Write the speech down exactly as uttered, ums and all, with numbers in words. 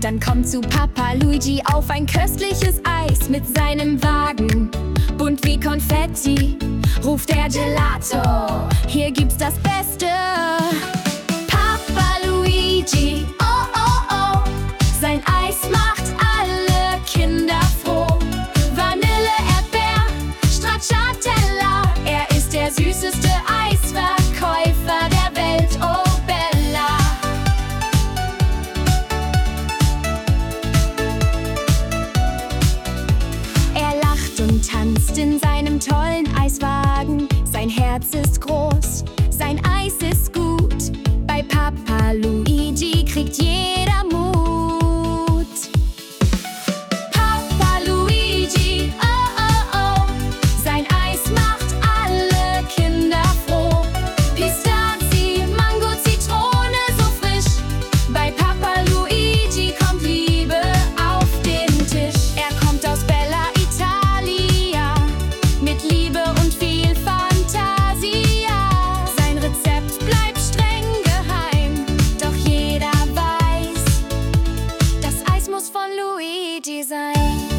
Dann kommt zu Papa Luigi auf ein köstliches Eis mit seinem Wagen. Bunt wie Konfetti, ruft der Gelato. Hier gibt's das Beste. Papa Luigi, oh oh oh, sein Eis macht alle Kinder froh. Vanille, Erdbeer, Stracciatella, er ist der süßeste Eisverkäufer der Welt, oh Bella. Er lacht und tanzt in seinem tollen Eiswagen. Sein Herz ist groß, sein Eis ist gut. Bei Papa Luigi kriegt jeder Mut. Papa Luigi, oh oh oh, sein Eis macht alle Kinder froh. Pistazie, Mango, Zitrone, so frisch. Bei Papa Luigi kommt Liebe auf den Tisch. Er kommt aus Bella Italia mit Liebe und viel Fantasia. Sein Rezept bleibt streng geheim, doch jeder weiß, das Eis muss von Luigi sein.